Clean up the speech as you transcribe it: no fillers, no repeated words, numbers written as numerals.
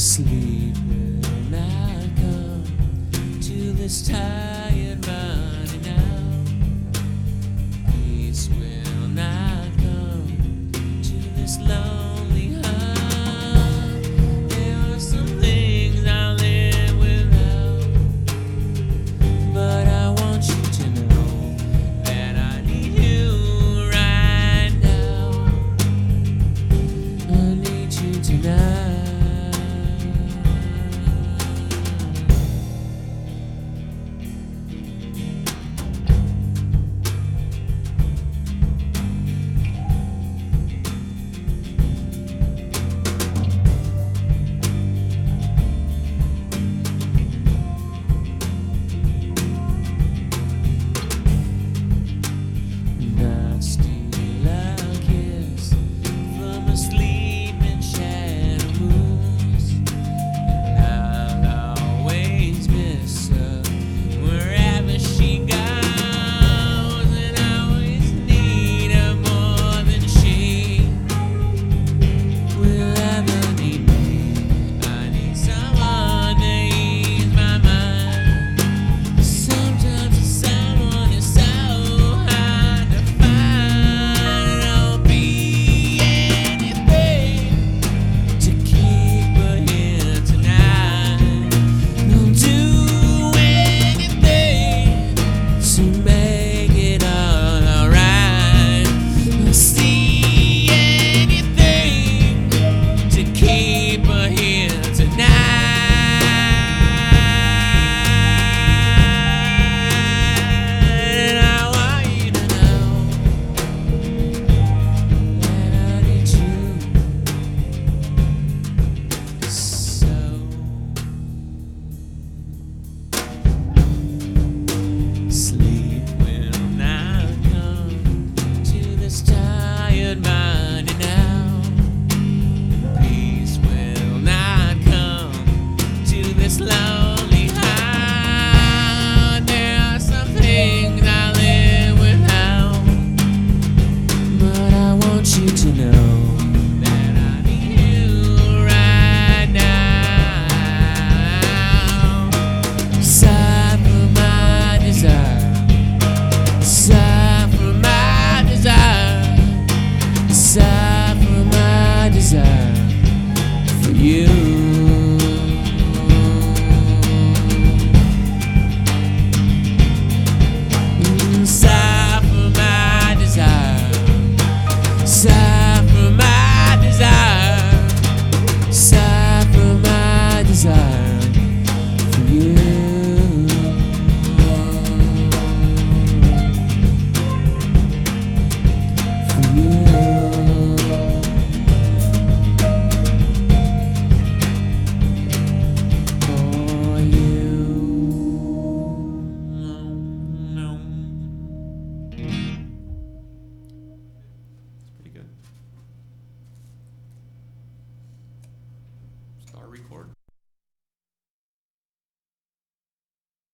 Sleep will not come to this tired body now. Peace will not come to this lonely heart. There are some things I live without, but I want you to know that I need you right now. I need you tonight. Sleep will not come to this tired mind now. Peace will not come to this lonely heart. There are some things I live without, but I want you to know that I need you right now. Sigh for my desire. Sigh for my desire. Sigh for my desire for you. Sigh for my desire. Sigh